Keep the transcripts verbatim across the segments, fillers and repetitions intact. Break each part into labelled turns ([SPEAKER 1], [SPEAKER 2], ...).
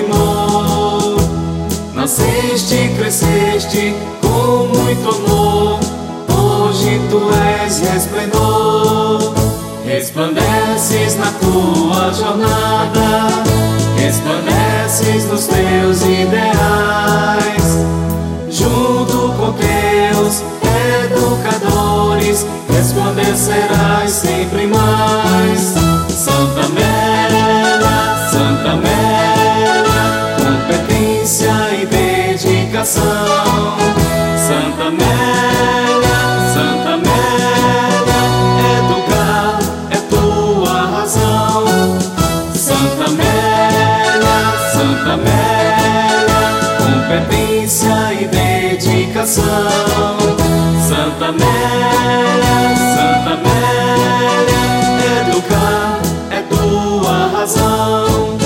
[SPEAKER 1] primor. Nasceste, cresceste com muito amor, hoje tu és resplendor. Resplandeces na tua jornada, resplandeces nos teus ideais. Junto com teus educadores, resplandecerás sempre mais. Santa Amélia, Santa Amélia, competência e dedicação. Santa Amélia, Santa Amélia, educar é tua razão. Santa Amélia, Santa Amélia, competência e dedicação. Santa Amélia, Santa Amélia, educar é tua razão.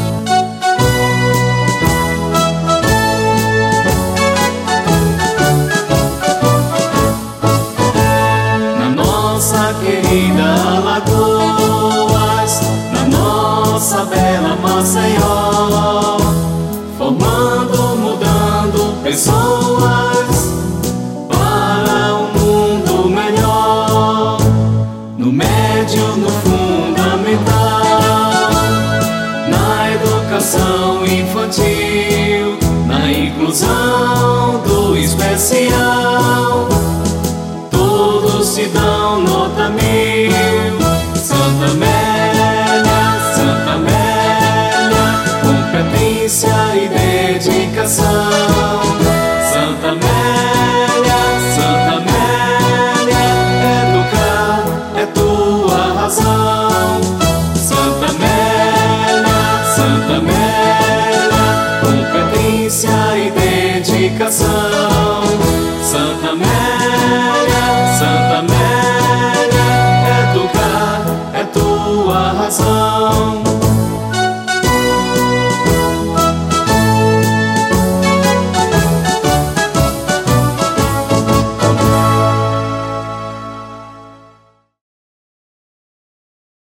[SPEAKER 1] Na nossa querida Alagoas, na nossa bela Maceió, formando, mudando pessoas para um mundo melhor. No médio, no fundamental, na educação infantil, na inclusão do especial, todos se dão nota mil. Santa Amélia, Santa Amélia, competência e dedicação. Santa Amélia, Santa Amélia, educar é tua razão. Santa Amélia, Santa Amélia, competência e dedicação. Santa Amélia.